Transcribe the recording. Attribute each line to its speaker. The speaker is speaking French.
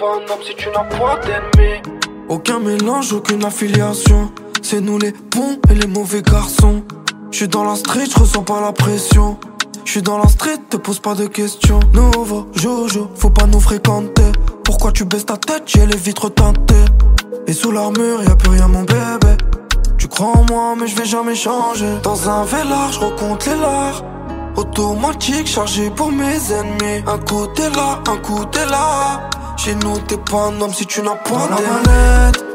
Speaker 1: pas un homme si tu n'as point d'ennemis.
Speaker 2: Aucun mélange, aucune affiliation. C'est nous les bons et les mauvais garçons. J'suis dans la street, j'ressens pas la pression. J'suis dans la street, te pose pas de questions. Nouveau Jojo, faut pas nous fréquenter. Pourquoi tu baisses ta tête, j'ai les vitres teintées. Et sous l'armure, y'a plus rien mon bébé. Tu crois en moi mais je vais jamais changer. Dans un vélard, je recompte les lards. Automatique, chargé pour mes ennemis. Un coup t'es là, un coup t'es là. Chez nous t'es pas un homme si tu n'as pas d'ennemis.